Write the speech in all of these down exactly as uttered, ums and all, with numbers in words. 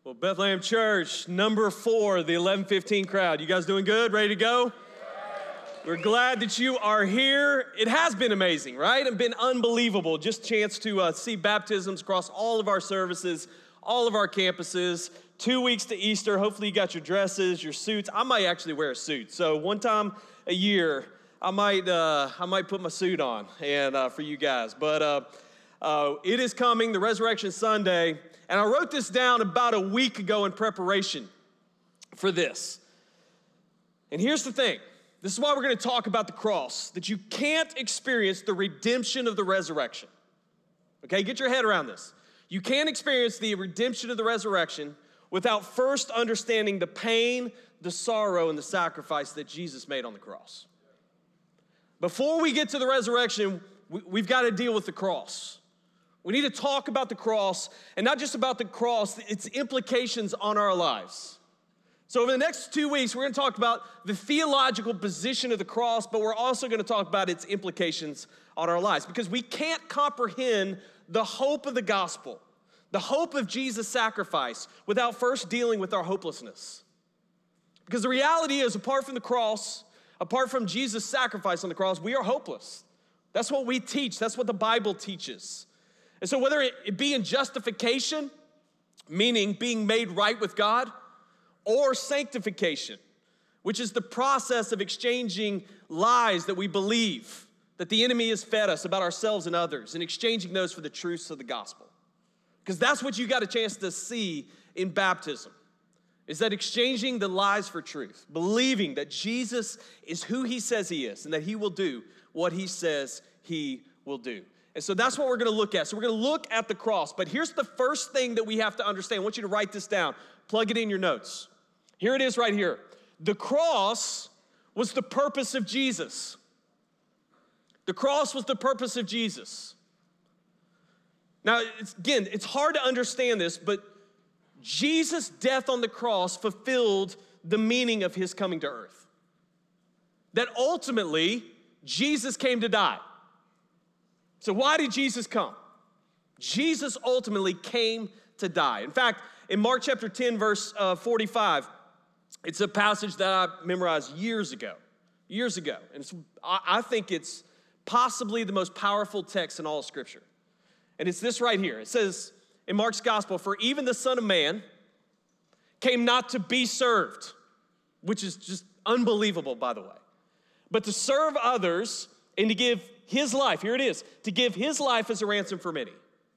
Well, Bethlehem Church, number four, the eleven fifteen crowd. You guys doing good? Ready to go? We're glad that you are here. It has been amazing, right? It's been unbelievable. Just a chance to uh, see baptisms across all of our services, all of our campuses. Two weeks to Easter. Hopefully you got your dresses, your suits. I might actually wear a suit. So one time a year, I might uh, I might put my suit on and uh, for you guys. But uh, uh, it is coming, the Resurrection Sunday. And I wrote this down about a week ago in preparation for this. And here's the thing. This is why we're going to talk about the cross, that you can't experience the redemption of the resurrection. Okay, get your head around this. You can't experience the redemption of the resurrection without first understanding the pain, the sorrow, and the sacrifice that Jesus made on the cross. Before we get to the resurrection, we've got to deal with the cross. We need to talk about the cross, and not just about the cross, its implications on our lives. So over the next two weeks, we're going to talk about the theological position of the cross, but we're also going to talk about its implications on our lives, because we can't comprehend the hope of the gospel, the hope of Jesus' sacrifice, without first dealing with our hopelessness. Because the reality is, apart from the cross, apart from Jesus' sacrifice on the cross, we are hopeless. That's what we teach. That's what the Bible teaches. And so whether it be in justification, meaning being made right with God, or sanctification, which is the process of exchanging lies that we believe, that the enemy has fed us about ourselves and others, and exchanging those for the truths of the gospel. Because that's what you got a chance to see in baptism, is that exchanging the lies for truth, believing that Jesus is who he says he is, and that he will do what he says he will do. And so that's what we're going to look at. So we're going to look at the cross. But here's the first thing that we have to understand. I want you to write this down. Plug it in your notes. Here it is right here. The cross was the purpose of Jesus. The cross was the purpose of Jesus. Now, it's, again, it's hard to understand this, but Jesus' death on the cross fulfilled the meaning of his coming to earth. That ultimately, Jesus came to die. So why did Jesus come? Jesus ultimately came to die. In fact, in Mark chapter ten, verse uh, forty-five, it's a passage that I memorized years ago, years ago. And it's, I, I think it's possibly the most powerful text in all of Scripture. And it's this right here. It says in Mark's gospel, "For even the Son of Man came not to be served," which is just unbelievable, by the way, "but to serve others and to give his life," here it is, "to give his life as a ransom for many."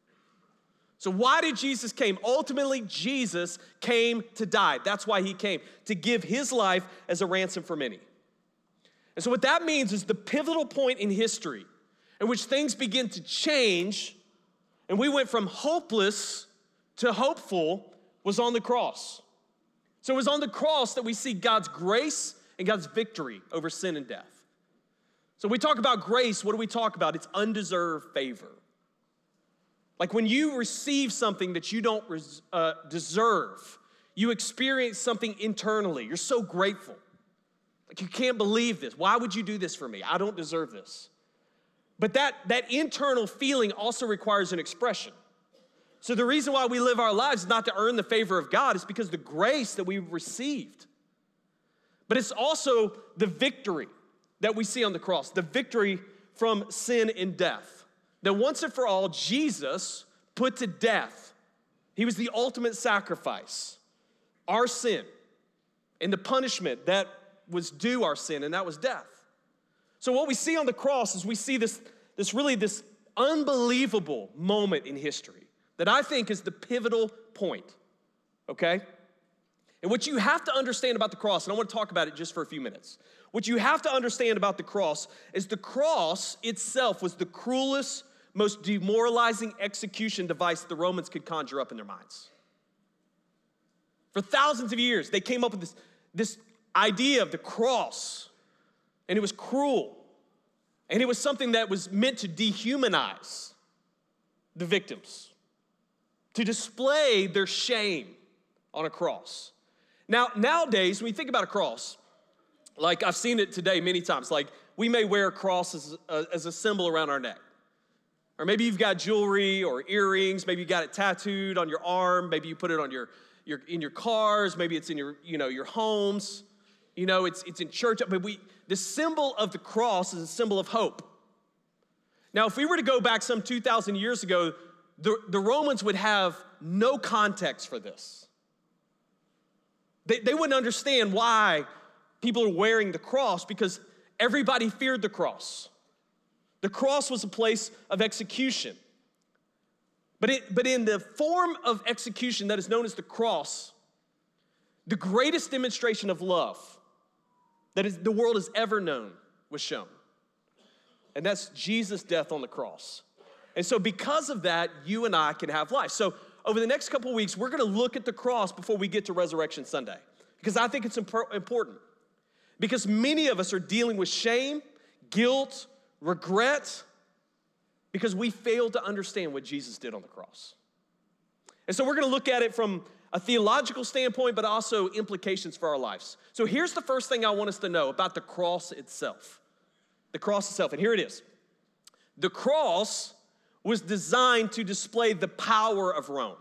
So why did Jesus came? Ultimately, Jesus came to die. That's why he came, to give his life as a ransom for many. And so what that means is the pivotal point in history in which things begin to change, and we went from hopeless to hopeful, was on the cross. So it was on the cross that we see God's grace and God's victory over sin and death. So we talk about grace, what do we talk about? It's undeserved favor. Like when you receive something that you don't uh, deserve, you experience something internally. You're so grateful. Like you can't believe this. Why would you do this for me? I don't deserve this. But that, that internal feeling also requires an expression. So the reason why we live our lives is not to earn the favor of God, it's because of the grace that we've received. But it's also the victory that we see on the cross, the victory from sin and death. That once and for all, Jesus put to death. He was the ultimate sacrifice, our sin, and the punishment that was due our sin, and that was death. So what we see on the cross is we see this, this really this unbelievable moment in history that I think is the pivotal point, okay? And what you have to understand about the cross, and I want to talk about it just for a few minutes. What you have to understand about the cross is the cross itself was the cruelest, most demoralizing execution device the Romans could conjure up in their minds. For thousands of years, they came up with this, this idea of the cross, and it was cruel, and it was something that was meant to dehumanize the victims, to display their shame on a cross. Now, nowadays, when you think about a cross, like I've seen it today many times, like we may wear a cross as a, as a symbol around our neck. Or maybe you've got jewelry or earrings. Maybe you got it tattooed on your arm. Maybe you put it on your, your in your cars. Maybe it's in your, you know, your homes. You know, it's it's in church. But we the symbol of the cross is a symbol of hope. Now, if we were to go back some two thousand years ago, the, the Romans would have no context for this. They, they wouldn't understand why people are wearing the cross because everybody feared the cross. The cross was a place of execution. But, it, but in the form of execution that is known as the cross, the greatest demonstration of love that is, the world has ever known was shown. And that's Jesus' death on the cross. And so because of that, you and I can have life. So over the next couple of weeks, we're gonna look at the cross before we get to Resurrection Sunday. Because I think it's important. Because many of us are dealing with shame, guilt, regret, because we failed to understand what Jesus did on the cross. And so we're gonna look at it from a theological standpoint, but also implications for our lives. So here's the first thing I want us to know about the cross itself. The cross itself, and here it is. The cross was designed to display the power of Rome.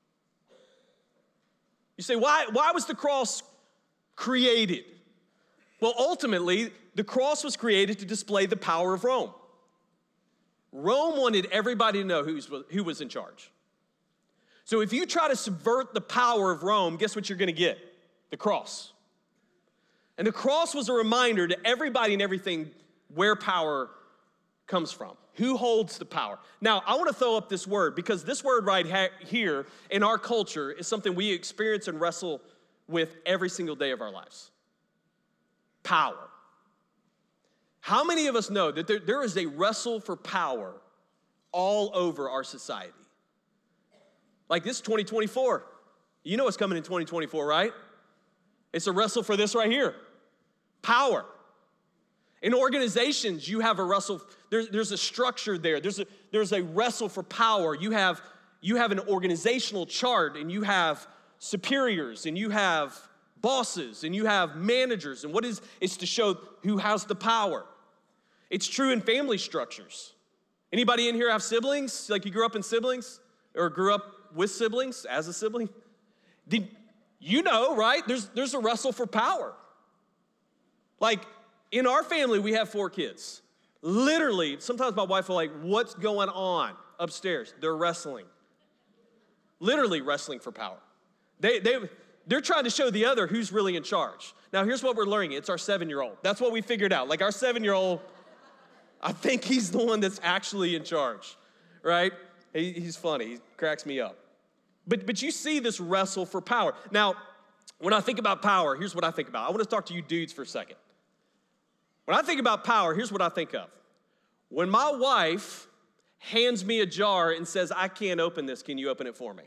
You say, why, why was the cross created? Well, ultimately, the cross was created to display the power of Rome. Rome wanted everybody to know who's, who was in charge. So if you try to subvert the power of Rome, guess what you're gonna get? The cross. And the cross was a reminder to everybody and everything where power comes from. Who holds the power? Now, I wanna throw up this word because this word right ha- here in our culture is something we experience and wrestle with every single day of our lives. Power. How many of us know that there, there is a wrestle for power all over our society? Like this twenty twenty-four. You know what's coming in twenty twenty-four, right? It's a wrestle for this right here. Power. In organizations, you have a wrestle, there's, there's a structure there. There's a, there's a wrestle for power. You have, you have an organizational chart, and you have superiors, and you have bosses, and you have managers. And what is, it's to show who has the power. It's true in family structures. Anybody in here have siblings? Like you grew up in siblings? Or grew up with siblings, as a sibling? Did, you know, right? There's, there's a wrestle for power. Like, in our family, we have four kids. Literally, sometimes my wife will like, what's going on upstairs? They're wrestling. Literally wrestling for power. They, they, they're trying to show the other who's really in charge. Now, here's what we're learning. It's our seven-year-old. That's what we figured out. Like our seven-year-old, I think he's the one that's actually in charge, right? He, he's funny. He cracks me up. But, but you see this wrestle for power. Now, when I think about power, here's what I think about. I want to talk to you dudes for a second. When I think about power, here's what I think of. When my wife hands me a jar and says, I can't open this, can you open it for me?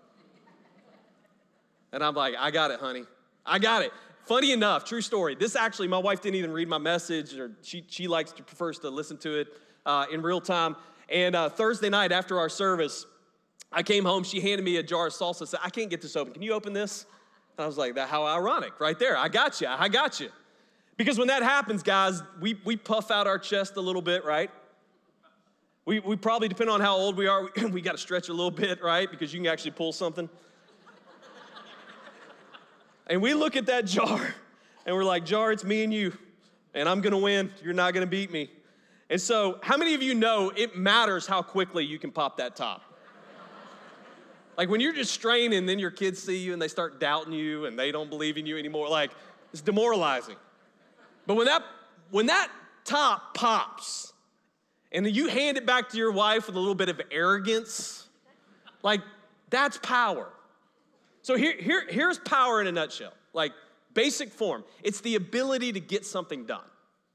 And I'm like, I got it, honey. I got it. Funny enough, true story. This actually, my wife didn't even read my message, or she, she likes to, prefers to listen to it uh, in real time. And uh, Thursday night after our service, I came home, she handed me a jar of salsa, said, I can't get this open. Can you open this? And I was like, that how ironic, right there. I got you, I got you. Because when that happens, guys, we, we puff out our chest a little bit, right? We, we probably, depending on how old we are, we, we got to stretch a little bit, right? Because you can actually pull something. And we look at that jar, and we're like, jar, it's me and you, and I'm going to win. You're not going to beat me. And so how many of you know it matters how quickly you can pop that top? Like when you're just straining, then your kids see you, and they start doubting you, and they don't believe in you anymore. Like, it's demoralizing. But when that, when that top pops, and then you hand it back to your wife with a little bit of arrogance, like, that's power. So here, here, here's power in a nutshell, like basic form. It's the ability to get something done.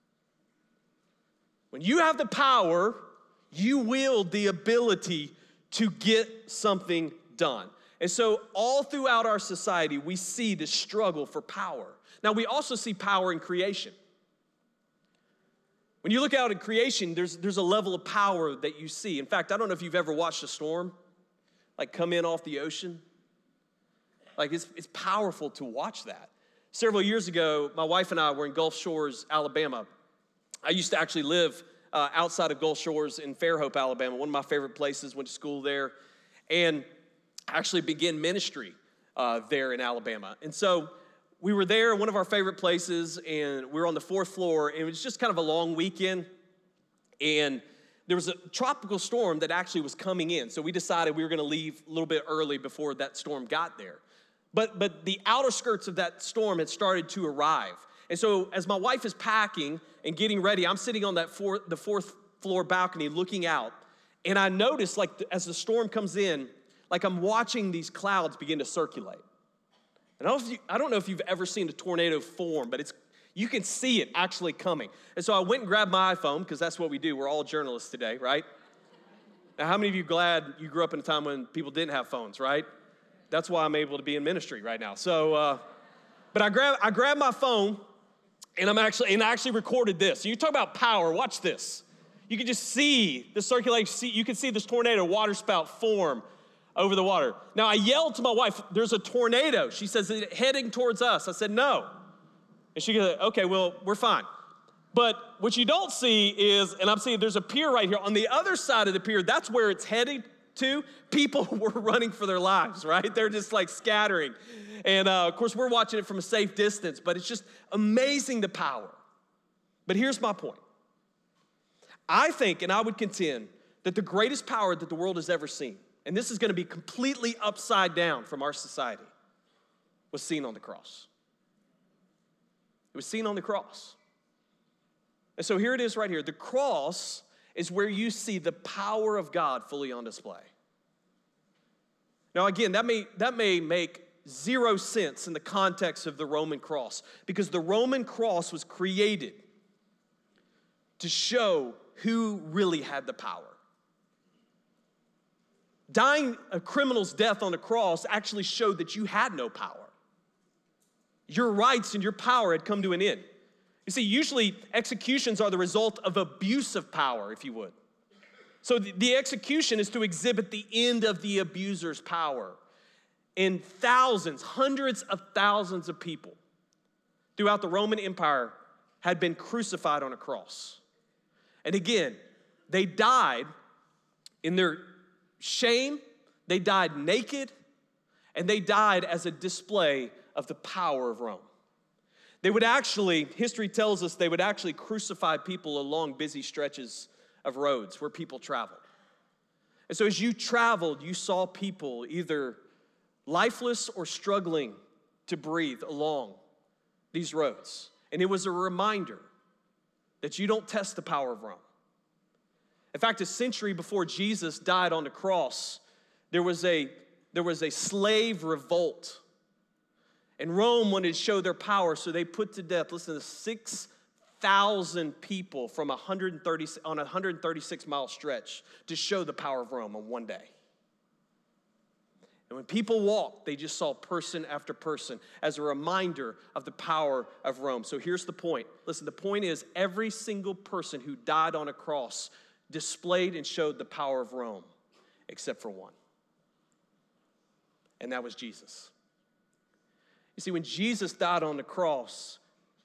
When you have the power, you wield the ability to get something done. And so all throughout our society, we see the struggle for power. Now, we also see power in creation. When you look out at creation, there's, there's a level of power that you see. In fact, I don't know if you've ever watched a storm, like come in off the ocean. Like it's, it's powerful to watch that. Several years ago, my wife and I were in Gulf Shores, Alabama. I used to actually live uh, outside of Gulf Shores in Fairhope, Alabama, one of my favorite places, went to school there, and actually began ministry uh, there in Alabama. And so we were there, one of our favorite places, and we were on the fourth floor, and it was just kind of a long weekend, and there was a tropical storm that actually was coming in. So we decided we were gonna leave a little bit early before that storm got there. But, but the outer skirts of that storm had started to arrive. And so as my wife is packing and getting ready, I'm sitting on that fourth, the fourth floor balcony looking out, and I noticed, like, as the storm comes in, like I'm watching these clouds begin to circulate. And I don't know if you, I don't know if you've ever seen a tornado form, but it's you can see it actually coming. And so I went and grabbed my iPhone, because that's what we do. We're all journalists today, right? Now, how many of you glad you grew up in a time when people didn't have phones, right? That's why I'm able to be in ministry right now. So, uh, but I grabbed I grabbed my phone, and I'm actually and I actually recorded this. So you talk about power. Watch this. You can just see the circulation. You can see this tornado waterspout form over the water. Now I yelled to my wife, "There's a tornado." She says, "Is it heading towards us?" I said, "No." And she goes, "Okay, well, we're fine." But what you don't see is, and I'm seeing there's a pier right here. On the other side of the pier, that's where it's heading to. People were running for their lives, right? They're just like scattering. And uh, of course, we're watching it from a safe distance, but it's just amazing the power. But here's my point. I think, and I would contend, that the greatest power that the world has ever seen, and this is gonna be completely upside down from our society, was seen on the cross. It was seen on the cross. And so here it is right here. The cross is where you see the power of God fully on display. Now again, that may, that may make zero sense in the context of the Roman cross, because the Roman cross was created to show who really had the power. Dying a criminal's death on the cross actually showed that you had no power. Your rights and your power had come to an end. You see, usually executions are the result of abuse of power, if you would. So the, the execution is to exhibit the end of the abuser's power. And thousands, hundreds of thousands of people throughout the Roman Empire had been crucified on a cross. And again, they died in their shame, they died naked, and they died as a display of the power of Rome. They would actually, history tells us, they would actually crucify people along busy stretches of roads where people traveled. And so as you traveled, you saw people either lifeless or struggling to breathe along these roads. And it was a reminder that you don't test the power of Rome. In fact, a century before Jesus died on the cross, there was a, there was a slave revolt. And Rome wanted to show their power, so they put to death, listen to six thousand people from one hundred thirty, on a one hundred thirty-six mile stretch to show the power of Rome on one day. And when people walked, they just saw person after person as a reminder of the power of Rome. So here's the point. Listen, the point is every single person who died on a cross displayed and showed the power of Rome, except for one. And that was Jesus. You see, when Jesus died on the cross,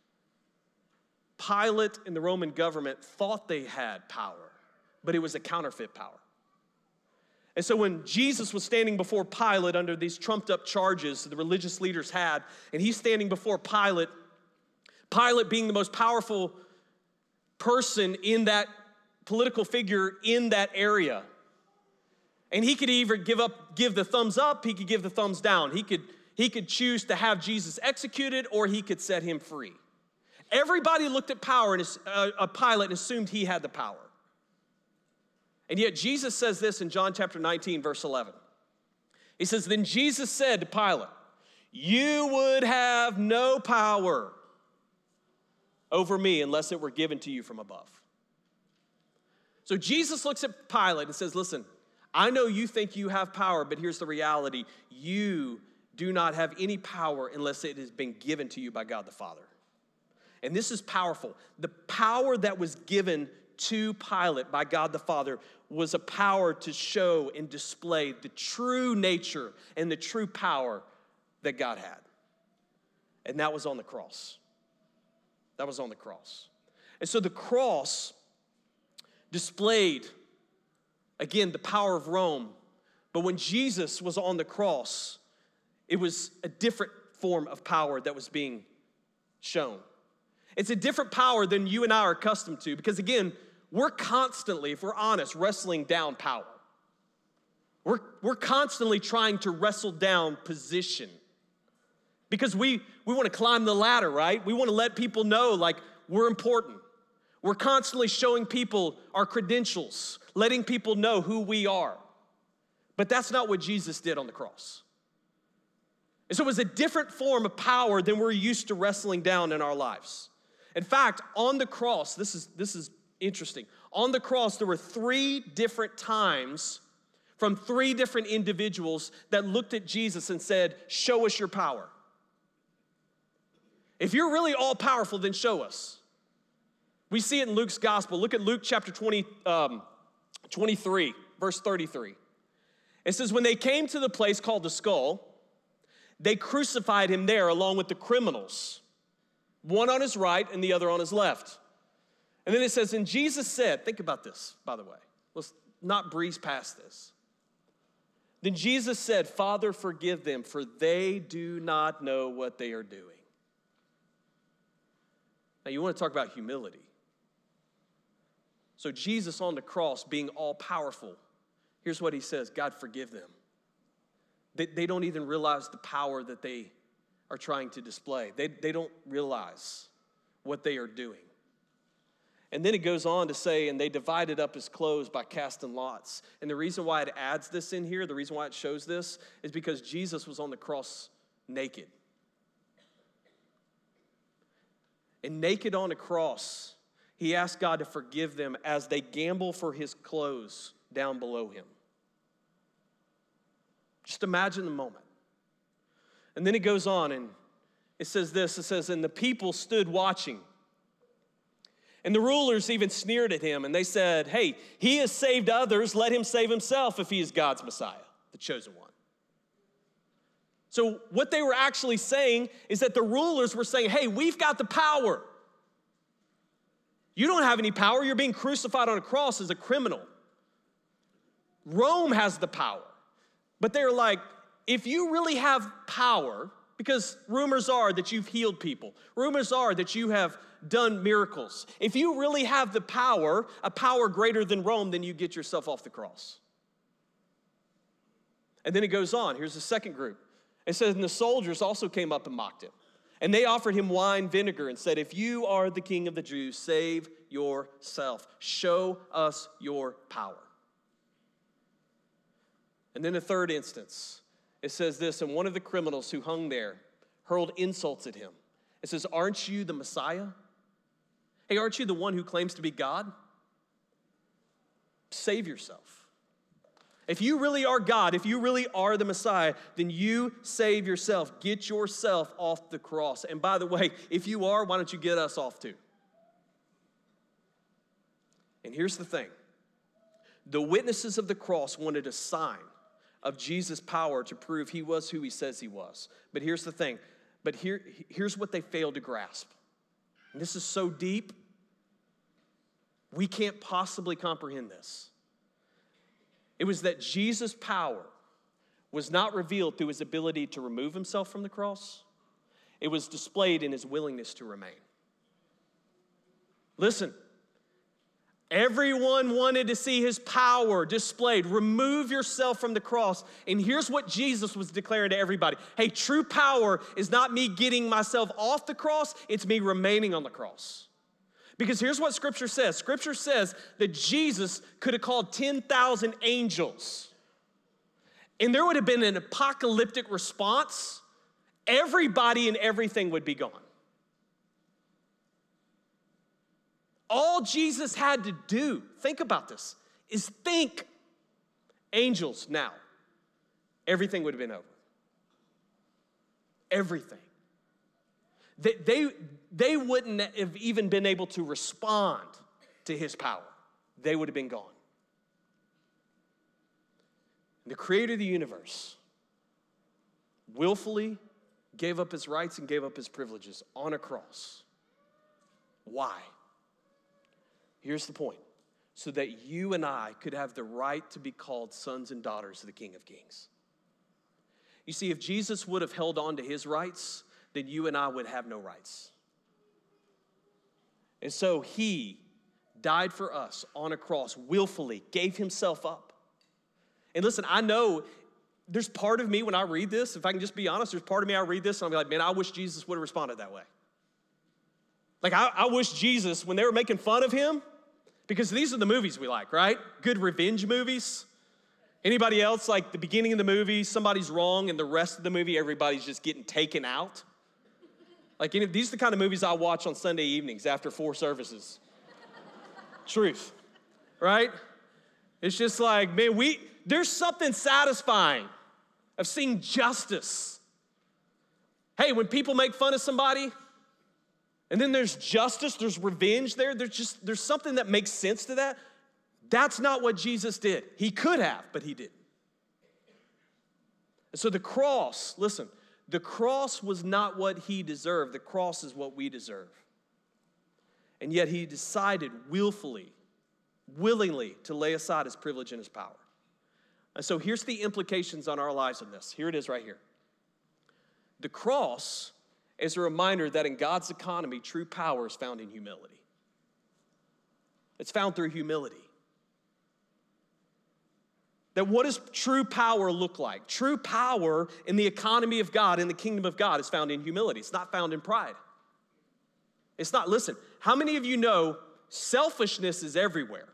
Pilate and the Roman government thought they had power, but it was a counterfeit power. And so when Jesus was standing before Pilate under these trumped up charges the religious leaders had, and he's standing before Pilate, Pilate being the most powerful person in that political figure in that area, and he could either give up, give the thumbs up, he could give the thumbs down. He could He could choose to have Jesus executed, or he could set him free. Everybody looked at power and uh, a Pilate and assumed he had the power. And yet Jesus says this in John chapter nineteen, verse eleven. He says, "Then Jesus said to Pilate, 'You would have no power over me unless it were given to you from above.'" So Jesus looks at Pilate and says, "Listen, I know you think you have power, but here's the reality. You do not have any power unless it has been given to you by God the Father." And this is powerful. The power that was given to Pilate by God the Father was a power to show and display the true nature and the true power that God had. And that was on the cross. That was on the cross. And so the cross displayed, again, the power of Rome. But when Jesus was on the cross, it was a different form of power that was being shown. It's a different power than you and I are accustomed to because, again, we're constantly, if we're honest, wrestling down power. We're, we're constantly trying to wrestle down position because we, we want to climb the ladder, right? We want to let people know, like, we're important. We're constantly showing people our credentials, letting people know who we are. But that's not what Jesus did on the cross. And so it was a different form of power than we're used to wrestling down in our lives. In fact, on the cross, this is, this is interesting. On the cross, there were three different times from three different individuals that looked at Jesus and said, show us your power. If you're really all powerful, then show us. We see it in Luke's gospel. Look at Luke chapter twenty, um, twenty-three, verse thirty-three. It says, when they came to the place called the Skull, they crucified him there along with the criminals, one on his right and the other on his left. And then it says, and Jesus said, think about this, by the way. Let's not breeze past this. Then Jesus said, Father, forgive them, for they do not know what they are doing. Now, you want to talk about humility. So Jesus on the cross, being all-powerful, here's what he says, God, forgive them. They, they don't even realize the power that they are trying to display. They, they don't realize what they are doing. And then it goes on to say, and they divided up his clothes by casting lots. And the reason why it adds this in here, the reason why it shows this, is because Jesus was on the cross naked. And naked on a cross, he asked God to forgive them as they gamble for his clothes down below him. Just imagine the moment. And then it goes on and it says this, it says, and the people stood watching. And the rulers even sneered at him and they said, hey, he has saved others, let him save himself if he is God's Messiah, the chosen one. So what they were actually saying is that the rulers were saying, hey, we've got the power. You don't have any power. You're being crucified on a cross as a criminal. Rome has the power. But they're like, if you really have power, because rumors are that you've healed people. Rumors are that you have done miracles. If you really have the power, a power greater than Rome, then you get yourself off the cross. And then it goes on. Here's the second group. It says, and the soldiers also came up and mocked him. And they offered him wine vinegar and said, if you are the king of the Jews, save yourself. Show us your power. And then a third instance, it says this, and one of the criminals who hung there hurled insults at him. It says, aren't you the Messiah? Hey, aren't you the one who claims to be God? Save yourself. If you really are God, if you really are the Messiah, then you save yourself. Get yourself off the cross. And by the way, if you are, why don't you get us off too? And here's the thing. The witnesses of the cross wanted a sign of Jesus' power to prove he was who he says he was. But here's the thing. But here, here's what they failed to grasp. And this is so deep, we can't possibly comprehend this. It was that Jesus' power was not revealed through his ability to remove himself from the cross. It was displayed in his willingness to remain. Listen, everyone wanted to see his power displayed. Remove yourself from the cross. And here's what Jesus was declaring to everybody. Hey, true power is not me getting myself off the cross, it's me remaining on the cross. Because here's what Scripture says. Scripture says that Jesus could have called ten thousand angels. And there would have been an apocalyptic response. Everybody and everything would be gone. All Jesus had to do, think about this, is think angels now. Everything would have been over. Everything. They, they, they wouldn't have even been able to respond to his power. They would have been gone. The creator of the universe willfully gave up his rights and gave up his privileges on a cross. Why? Here's the point. so that you and I could have the right to be called sons and daughters of the King of Kings. You see, if Jesus would have held on to his rights, then you and I would have no rights. And so he died for us on a cross, willfully gave himself up. And listen, I know there's part of me when I read this, if I can just be honest, there's part of me I read this and I'll be like, man, I wish Jesus would have responded that way. Like, I, I wish Jesus, when they were making fun of him, because these are the movies we like, right? Good revenge movies. Anybody else, like the beginning of the movie, somebody's wrong, and the rest of the movie, everybody's just getting taken out? Like, any, these are the kind of movies I watch on Sunday evenings after four services. Truth, right? It's just like, man, we there's something satisfying of seeing justice. Hey, when people make fun of somebody, and then there's justice, there's revenge there, there's just, there's something that makes sense to that. That's not what Jesus did. He could have, but he didn't. And so the cross, listen, the cross was not what he deserved. The cross is what we deserve. And yet he decided willfully, willingly to lay aside his privilege and his power. And so here's the implications on our lives in this. Here it is right here. The cross is a reminder that in God's economy, true power is found in humility. It's found through humility. That what does true power look like? True power in the economy of God, in the kingdom of God, is found in humility. It's not found in pride. It's not, listen, how many of you know selfishness is everywhere?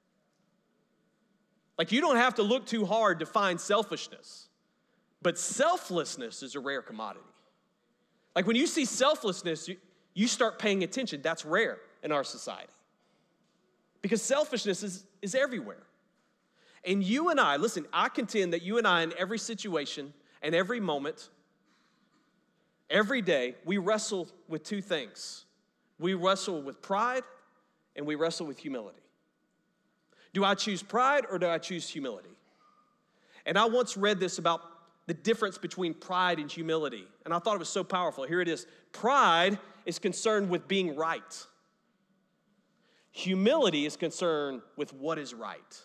Like, you don't have to look too hard to find selfishness, but selflessness is a rare commodity. Like, when you see selflessness, you, you start paying attention. That's rare in our society because selfishness is, is everywhere. And you and I, listen, I contend that you and I in every situation and every moment, every day, we wrestle with two things. We wrestle with pride and we wrestle with humility. Do I choose pride or do I choose humility? And I once read this about the difference between pride and humility, and I thought it was so powerful. Here it is. Pride is concerned with being right. Humility is concerned with what is right.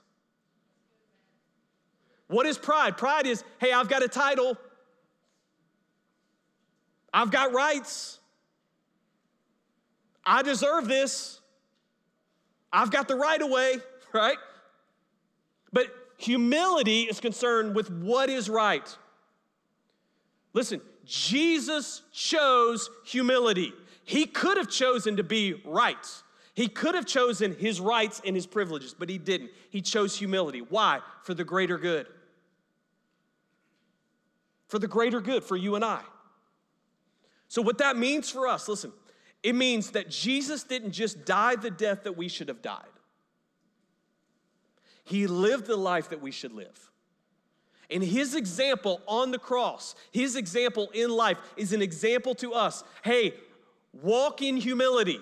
What is pride? Pride is, hey, I've got a title. I've got rights. I deserve this. I've got the right of way, right? But humility is concerned with what is right. Listen, Jesus chose humility. He could have chosen to be right. He could have chosen his rights and his privileges, but he didn't. He chose humility. Why? For the greater good. For the greater good, for you and I. So what that means for us, listen, it means that Jesus didn't just die the death that we should have died. He lived the life that we should live. And his example on the cross, his example in life is an example to us. Hey, walk in humility.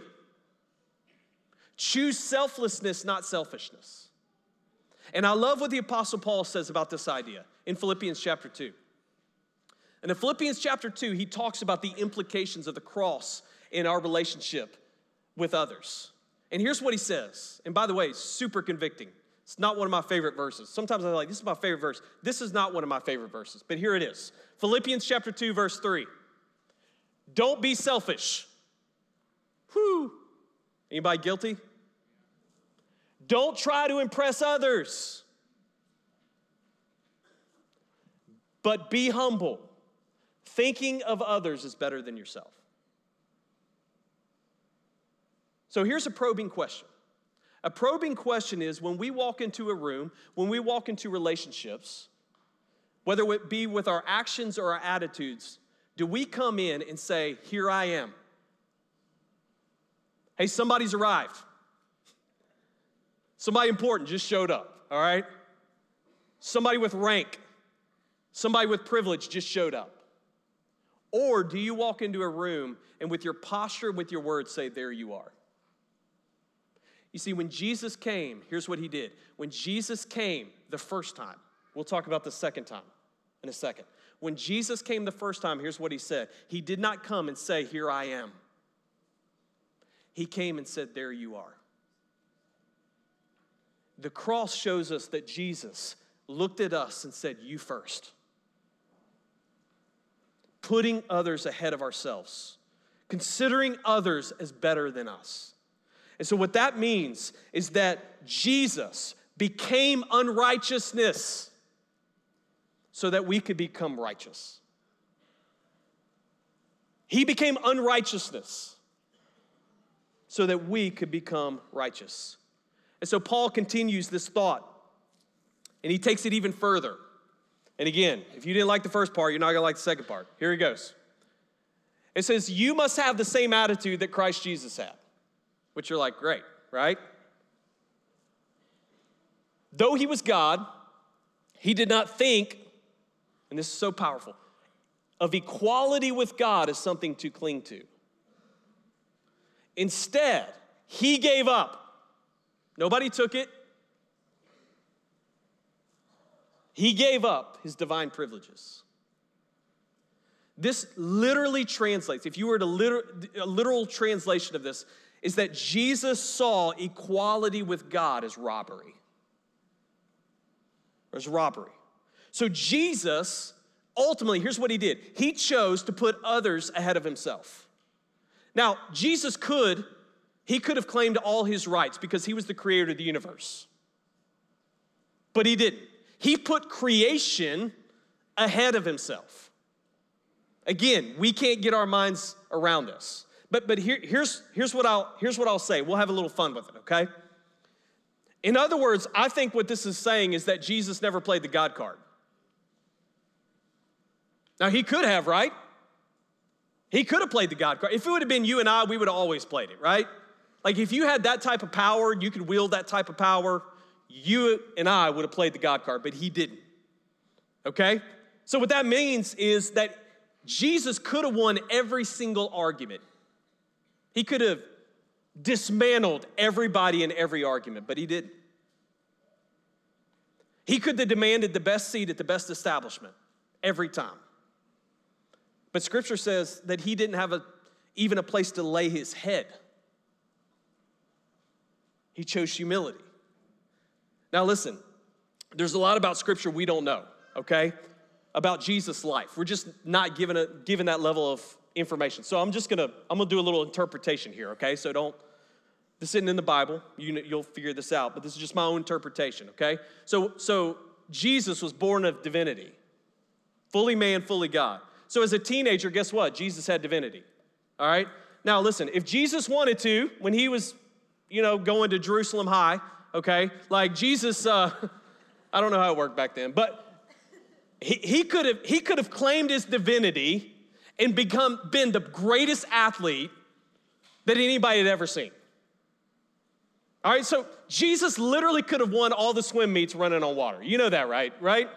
Choose selflessness, not selfishness. And I love what the Apostle Paul says about this idea in Philippians chapter two. And in Philippians chapter two, he talks about the implications of the cross in our relationship with others. And here's what he says. And by the way, super convicting. It's not one of my favorite verses. Sometimes I'm like, this is my favorite verse. This is not one of my favorite verses, but here it is. Philippians chapter two, verse three. Don't be selfish. Whew. Anybody guilty? Don't try to impress others, but be humble. Thinking of others is better than yourself. So here's a probing question. A probing question is when we walk into a room, when we walk into relationships, whether it be with our actions or our attitudes, do we come in and say, here I am? Hey, somebody's arrived. Somebody important just showed up, all right? Somebody with rank, somebody with privilege just showed up. Or do you walk into a room and with your posture, with your words, say, there you are? You see, when Jesus came, here's what he did. When Jesus came the first time, we'll talk about the second time in a second. When Jesus came the first time, here's what he said. He did not come and say, here I am. He came and said, there you are. The cross shows us that Jesus looked at us and said, you first. Putting others ahead of ourselves, considering others as better than us. And so what that means is that Jesus became unrighteousness so that we could become righteous. He became unrighteousness so that we could become righteous. And so Paul continues this thought, and he takes it even further. And again, if you didn't like the first part, you're not going to like the second part. Here he goes. It says, you must have the same attitude that Christ Jesus had. Which you're like, great, right? Though he was God, he did not think, and this is so powerful, of equality with God as something to cling to. Instead, he gave up. Nobody took it. He gave up his divine privileges. This literally translates, if you were to literal, a literal translation of this, is that Jesus saw equality with God as robbery. As robbery. So Jesus, ultimately, here's what he did. He chose to put others ahead of himself. Now, Jesus could, he could have claimed all his rights because he was the creator of the universe. But he didn't. He put creation ahead of himself. Again, we can't get our minds around this. But, but here, here's, here's, what I'll, here's what I'll say. We'll have a little fun with it, okay? In other words, I think what this is saying is that Jesus never played the God card. Now, he could have, right? He could have played the God card. If it would have been you and I, we would have always played it, right? Like if you had that type of power, you could wield that type of power, you and I would have played the God card, but he didn't, okay? So what that means is that Jesus could have won every single argument. He could have dismantled everybody in every argument, but he didn't. He could have demanded the best seat at the best establishment every time. But Scripture says that he didn't have a, even a place to lay his head. He chose humility. Now listen, there's a lot about Scripture we don't know, okay? About Jesus' life. We're just not given, a, given that level of information. So I'm just gonna, I'm gonna do a little interpretation here, okay? So don't, this isn't in the Bible. You, you'll figure this out, but this is just my own interpretation, okay? So, so Jesus was born of divinity. Fully man, fully God. So as a teenager, guess what? Jesus had divinity, all right? Now listen, if Jesus wanted to, when he was, you know, going to Jerusalem High, okay? Like Jesus, uh, I don't know how it worked back then, but he, he could have he could have claimed his divinity and become been the greatest athlete that anybody had ever seen. All right, so Jesus literally could have won all the swim meets running on water. You know that, right? Right?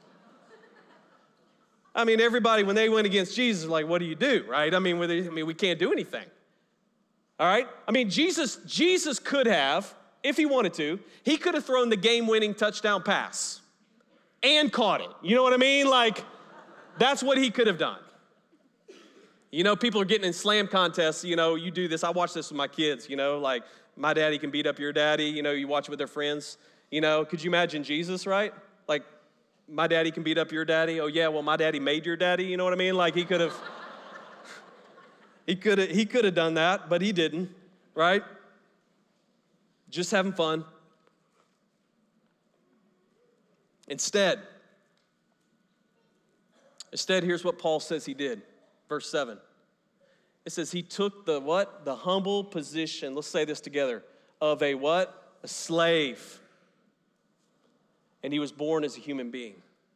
I mean, everybody, when they went against Jesus, was like, what do you do, right? I mean, they, I mean, we can't do anything. All right? I mean, Jesus, Jesus could have, if he wanted to, he could have thrown the game-winning touchdown pass and caught it. You know what I mean? Like, that's what he could have done. You know, people are getting in slam contests. You know, you do this. I watch this with my kids, you know, like my daddy can beat up your daddy. You know, you watch it with their friends. You know, could you imagine Jesus, right? Like, my daddy can beat up your daddy. Oh, yeah, well, my daddy made your daddy. You know what I mean? Like, he could have, he could have, he could have done that, but he didn't, right? Just having fun. Instead, instead, here's what Paul says he did. Verse seven. It says he took the what? The humble position, let's say this together, of a what? A slave. And he was born as a human being.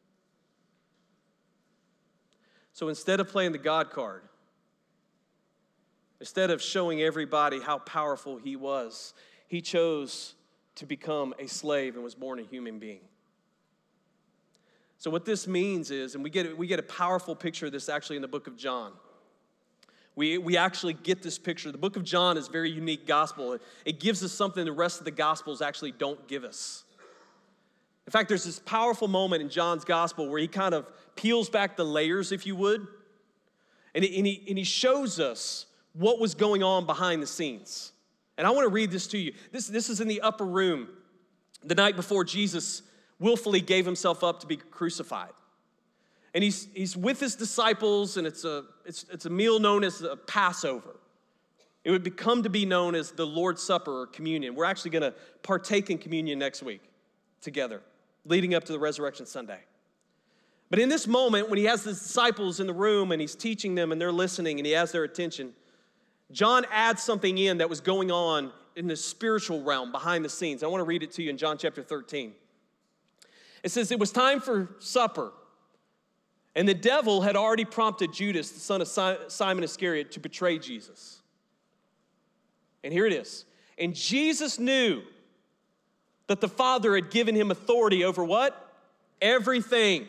So instead of playing the God card, instead of showing everybody how powerful he was, he chose to become a slave and was born a human being. So what this means is, and we get, we get a powerful picture of this actually in the book of John. We, we actually get this picture. The book of John is a very unique gospel. It, it gives us something the rest of the gospels actually don't give us. In fact, there's this powerful moment in John's gospel where he kind of peels back the layers, if you would, and he, and he, and he shows us what was going on behind the scenes. And I want to read this to you. This, this is in the upper room the night before Jesus willfully gave himself up to be crucified. And he's, he's with his disciples, and it's a, it's, it's a meal known as a Passover. It would become to be known as the Lord's Supper or communion. We're actually going to partake in communion next week together, leading up to the Resurrection Sunday. But in this moment, when he has the disciples in the room and he's teaching them and they're listening and he has their attention, John adds something in that was going on in the spiritual realm behind the scenes. I want to read it to you in John chapter thirteen. It says, it was time for supper, and the devil had already prompted Judas, the son of Simon Iscariot, to betray Jesus. And here it is. And Jesus knew that the Father had given him authority over what? Everything.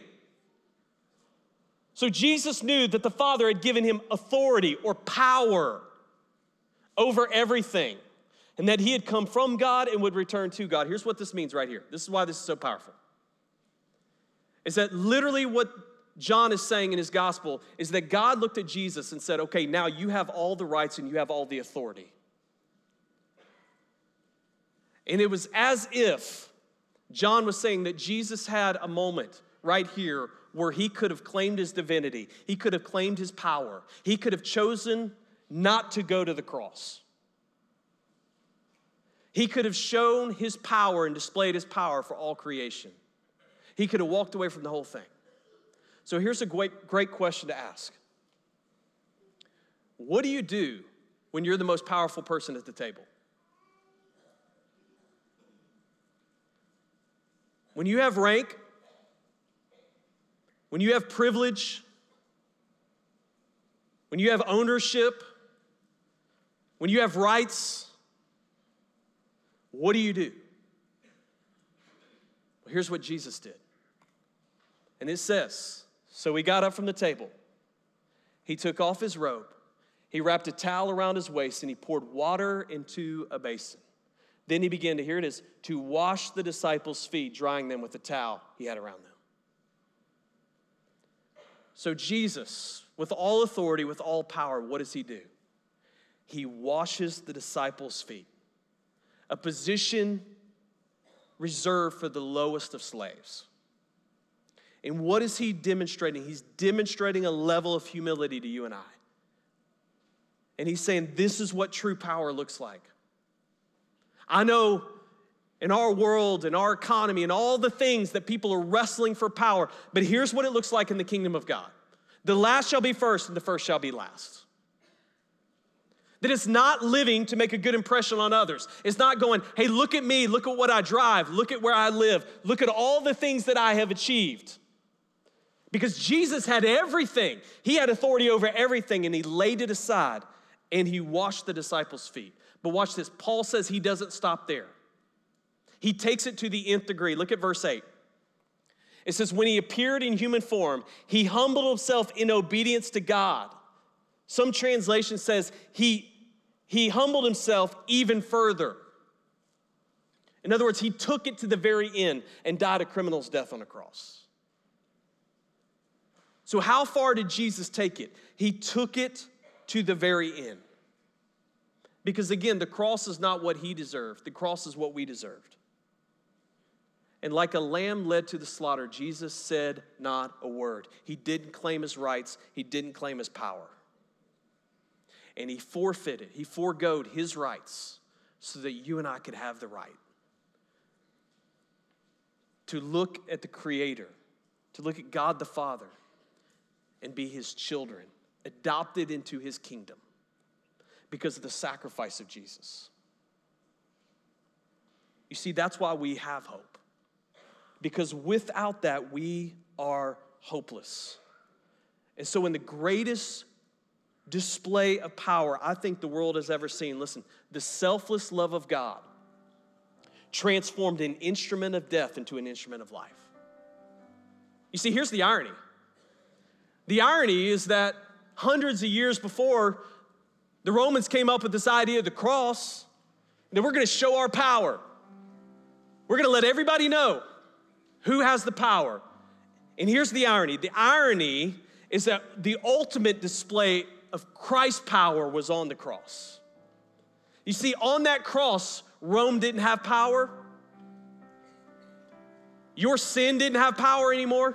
So Jesus knew that the Father had given him authority or power over everything, and that he had come from God and would return to God. Here's what this means right here. This is why this is so powerful. Is that literally what John is saying in his gospel is that God looked at Jesus and said, okay, now you have all the rights and you have all the authority. And it was as if John was saying that Jesus had a moment right here where he could have claimed his divinity. He could have claimed his power. He could have chosen not to go to the cross. He could have shown his power and displayed his power for all creation. He could have walked away from the whole thing. So here's a great, great question to ask. What do you do when you're the most powerful person at the table? When you have rank, when you have privilege, when you have ownership, when you have rights, what do you do? Well, here's what Jesus did. And it says, so he got up from the table. He took off his robe. He wrapped a towel around his waist, and he poured water into a basin. Then he began to, here it is, to wash the disciples' feet, drying them with the towel he had around them. So Jesus, with all authority, with all power, what does he do? He washes the disciples' feet, a position reserved for the lowest of slaves. And what is he demonstrating? He's demonstrating a level of humility to you and I. And he's saying, this is what true power looks like. I know in our world, in our economy, and all the things that people are wrestling for power, but here's what it looks like in the kingdom of God. The last shall be first, and the first shall be last. That it's not living to make a good impression on others. It's not going, hey, look at me, look at what I drive, look at where I live, look at all the things that I have achieved. Because Jesus had everything. He had authority over everything, and he laid it aside, and he washed the disciples' feet. But watch this. Paul says he doesn't stop there. He takes it to the nth degree. Look at verse eight. It says, when he appeared in human form, he humbled himself in obedience to God. Some translation says he, he humbled himself even further. In other words, he took it to the very end and died a criminal's death on a cross. So how far did Jesus take it? He took it to the very end. Because again, the cross is not what he deserved. The cross is what we deserved. And like a lamb led to the slaughter, Jesus said not a word. He didn't claim his rights. He didn't claim his power. And he forfeited, he foregoed his rights so that you and I could have the right to look at the Creator, to look at God the Father and be his children, adopted into his kingdom because of the sacrifice of Jesus. You see, that's why we have hope. Because without that, we are hopeless. And so in the greatest display of power I think the world has ever seen, listen, the selfless love of God transformed an instrument of death into an instrument of life. You see, here's the irony. The irony is that hundreds of years before, the Romans came up with this idea of the cross, that we're going to show our power. We're going to let everybody know who has the power. And here's the irony. The irony is that the ultimate display of Christ's power was on the cross. You see, on that cross, Rome didn't have power. Your sin didn't have power anymore.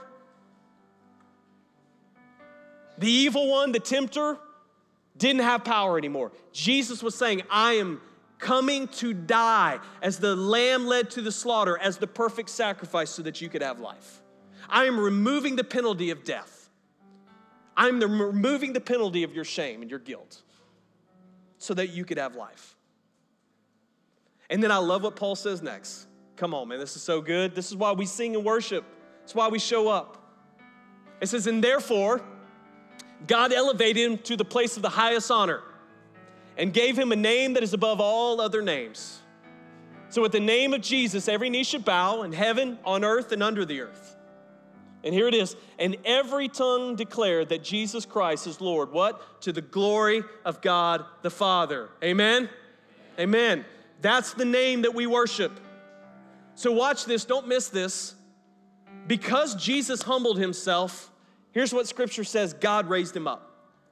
The evil one, the tempter, didn't have power anymore. Jesus was saying, I am coming to die as the lamb led to the slaughter, as the perfect sacrifice so that you could have life. I am removing the penalty of death. I'm the, removing the penalty of your shame and your guilt so that you could have life. And then I love what Paul says next. Come on, man, this is so good. This is why we sing and worship. It's why we show up. It says, and therefore, God elevated him to the place of the highest honor and gave him a name that is above all other names. So at the name of Jesus, every knee should bow in heaven, on earth, and under the earth. And here it is. And every tongue declare that Jesus Christ is Lord. What? To the glory of God the Father. Amen? Amen. That's the name that we worship. So watch this. Don't miss this. Because Jesus humbled himself, here's what Scripture says, God raised him up.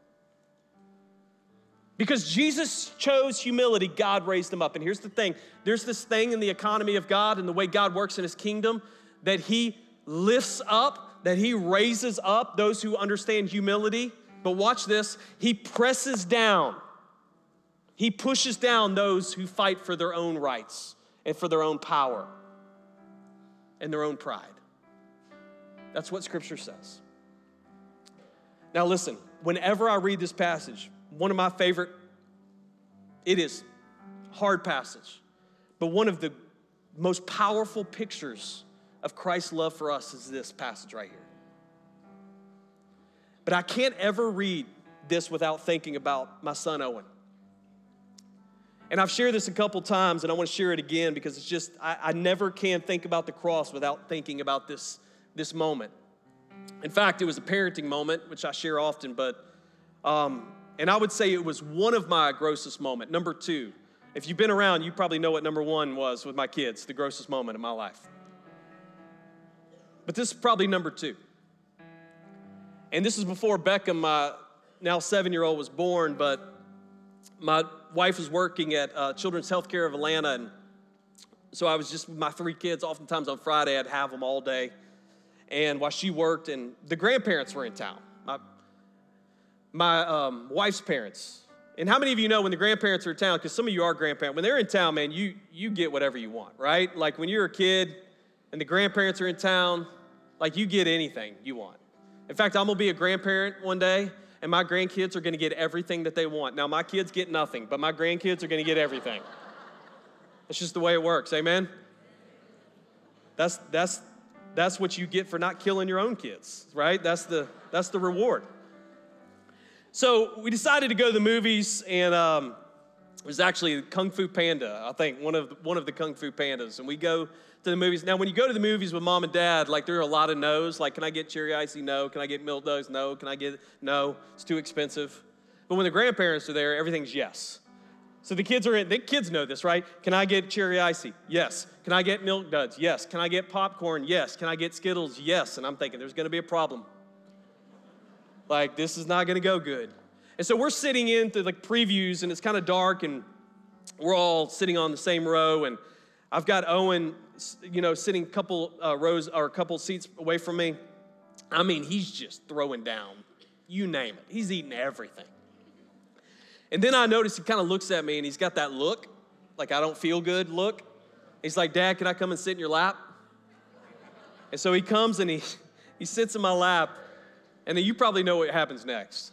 Because Jesus chose humility, God raised him up. And here's the thing. There's this thing in the economy of God and the way God works in his kingdom that he lifts up, that he raises up those who understand humility. But watch this. He presses down. He pushes down those who fight for their own rights and for their own power and their own pride. That's what Scripture says. Now listen, whenever I read this passage, one of my favorite, it is hard passage, but one of the most powerful pictures of Christ's love for us is this passage right here. But I can't ever read this without thinking about my son Owen. And I've shared this a couple times, and I want to share it again because it's just, I, I never can think about the cross without thinking about this, this moment. In fact, it was a parenting moment, which I share often, but, um, and I would say it was one of my grossest moments. Number two, if you've been around, you probably know what number one was with my kids, the grossest moment of my life. But this is probably number two. And this is before Beckham, my now seven-year-old, was born, but my wife was working at uh, Children's Healthcare of Atlanta, and so I was just with my three kids. Oftentimes on Friday, I'd have them all day. And while she worked, and the grandparents were in town, my, my um, wife's parents. And how many of you know when the grandparents are in town, because some of you are grandparents, when they're in town, man, you, you get whatever you want, right? Like when you're a kid and the grandparents are in town, like you get anything you want. In fact, I'm going to be a grandparent one day, and my grandkids are going to get everything that they want. Now, my kids get nothing, but my grandkids are going to get everything. It's just the way it works, amen? That's, that's, That's what you get for not killing your own kids, right? That's the that's the reward. So we decided to go to the movies, and um, it was actually Kung Fu Panda, I think, one of the, one of the Kung Fu Pandas. And we go to the movies. Now, when you go to the movies with mom and dad, like there are a lot of no's. Like, can I get cherry icy? No. Can I get milk duds? No. Can I get no? It's too expensive. But when the grandparents are there, everything's yes. So the kids are in, the kids know this, right? Can I get cherry icy? Yes. Can I get milk duds? Yes. Can I get popcorn? Yes. Can I get Skittles? Yes. And I'm thinking there's going to be a problem. Like, this is not going to go good. And so we're sitting in through like previews, and it's kind of dark, and we're all sitting on the same row, and I've got Owen, you know, sitting a couple uh, rows or a couple seats away from me. I mean, he's just throwing down, you name it. He's eating everything. And then I notice he kind of looks at me, and he's got that look, like I don't feel good look. He's like, Dad, can I come and sit in your lap? And so he comes, and he, he sits in my lap, and then you probably know what happens next.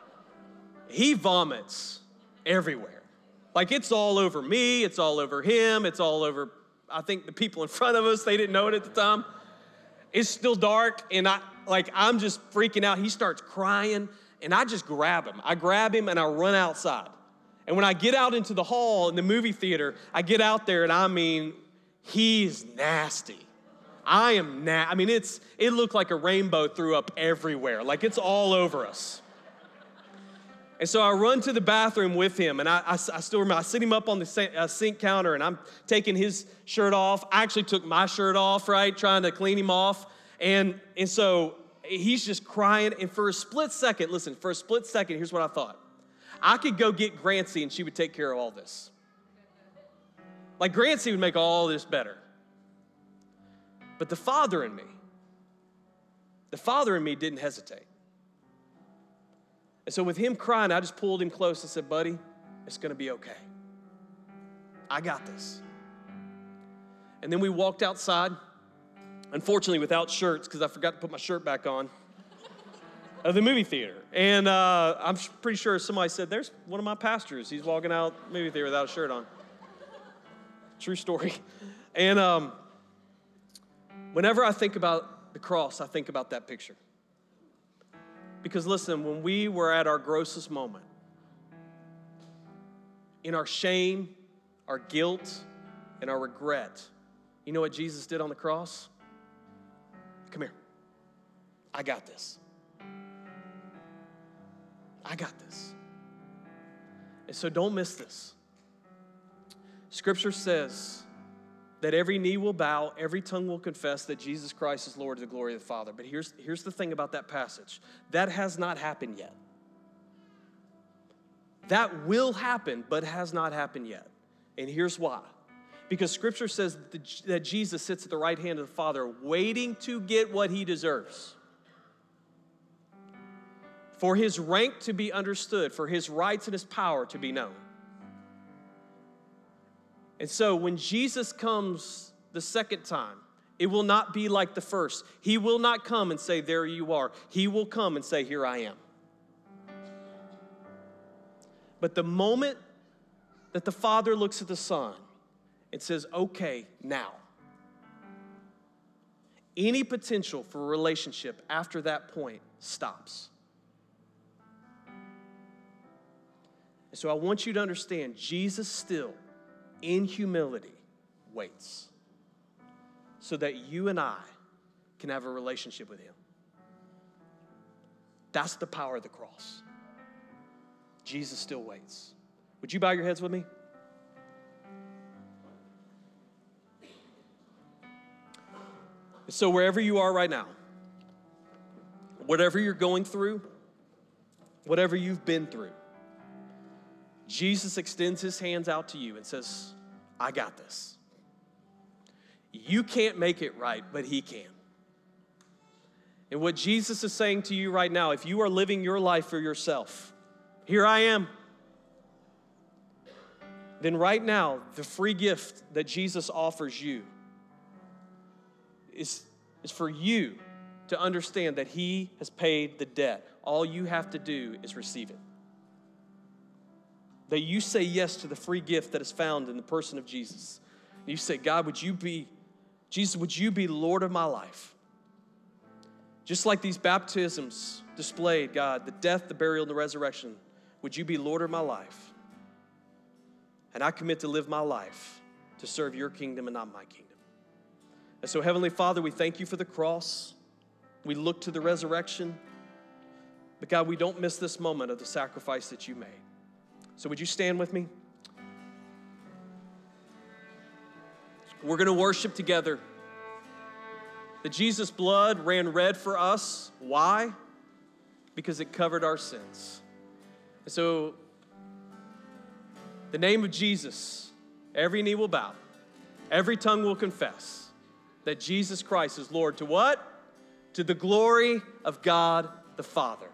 He vomits everywhere. Like, it's all over me, it's all over him, it's all over, I think, the people in front of us. They didn't know it at the time. It's still dark, and I, like, I'm just freaking out. He starts crying. And I just grab him. I grab him and I run outside. And when I get out into the hall in the movie theater, I get out there and I mean, he's nasty. I am na- I mean, it's it looked like a rainbow threw up everywhere. Like it's all over us. And so I run to the bathroom with him, and I, I, I still remember, I sit him up on the sink, uh, sink counter, and I'm taking his shirt off. I actually took my shirt off, right, trying to clean him off. And, and so he's just crying, and for a split second, listen, for a split second, here's what I thought. I could go get Grancy, and she would take care of all this. Like, Grancy would make all this better. But the Father in me, the Father in me didn't hesitate. And so with him crying, I just pulled him close and said, buddy, it's going to be okay. I got this. And then we walked outside, unfortunately without shirts because I forgot to put my shirt back on, of the movie theater. And uh, I'm pretty sure somebody said, there's one of my pastors. He's walking out the movie theater without a shirt on. True story. And um, whenever I think about the cross, I think about that picture. Because listen, when we were at our grossest moment, in our shame, our guilt, and our regret, you know what Jesus did on the cross? Come here. I got this. I got this. And so don't miss this. Scripture says that every knee will bow, every tongue will confess that Jesus Christ is Lord to the glory of the Father. But here's, here's the thing about that passage. That has not happened yet. That will happen, but has not happened yet. And here's why. Because Scripture says that Jesus sits at the right hand of the Father, waiting to get what he deserves. For his rank to be understood, for his rights and his power to be known. And so when Jesus comes the second time, it will not be like the first. He will not come and say, there you are. He will come and say, here I am. But the moment that the Father looks at the Son and says, okay, now, any potential for a relationship after that point stops. And so I want you to understand, Jesus still, in humility, waits so that you and I can have a relationship with him. That's the power of the cross. Jesus still waits. Would you bow your heads with me? So wherever you are right now, whatever you're going through, whatever you've been through, Jesus extends his hands out to you and says, I got this. You can't make it right, but he can. And what Jesus is saying to you right now, if you are living your life for yourself, here I am. Then right now, the free gift that Jesus offers you is, is for you to understand that he has paid the debt. All you have to do is receive it. That you say yes to the free gift that is found in the person of Jesus. And you say, God, would you be, Jesus, would you be Lord of my life? Just like these baptisms displayed, God, the death, the burial, and the resurrection, would you be Lord of my life? And I commit to live my life to serve your kingdom and not my kingdom. And so, Heavenly Father, we thank you for the cross. We look to the resurrection. But God, we don't miss this moment of the sacrifice that you made. So would you stand with me? We're going to worship together. That Jesus' blood ran red for us. Why? Because it covered our sins. And so, the name of Jesus, every knee will bow, every tongue will confess that Jesus Christ is Lord to what? To the glory of God the Father.